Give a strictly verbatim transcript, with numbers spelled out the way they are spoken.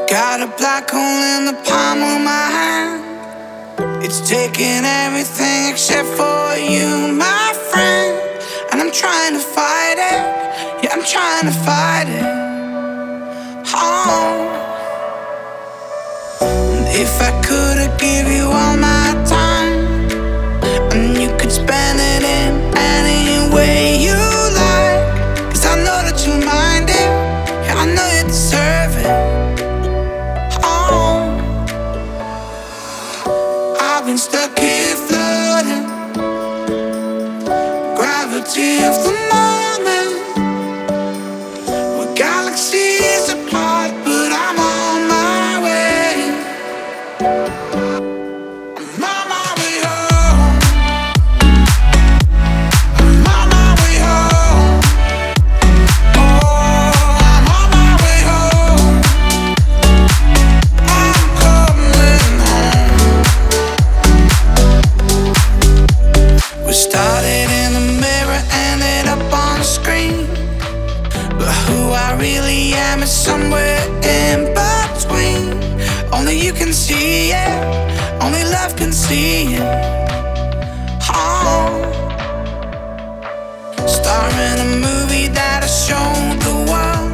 Got a black hole in the palm of my hand. It's taking everything except for you, my friend. And I'm trying to fight it. Yeah, I'm trying to fight it. Oh. And if I could, I'd give you all my time, and you could spend it in any way you like. Cause I know that you mind it. Yeah, I know you deserve it. Oh. I've been stuck here floating, gravity of the moment. We're galaxies apart, but I'm on my way. I'm on my way home. I'm on my way home. Oh, I'm on my way home. I'm coming home. We started in the mirror, ended up on the screen. But who I really am is somewhere in between. Only you can see it, only love can see it. Oh. Star in a movie that has shown the world.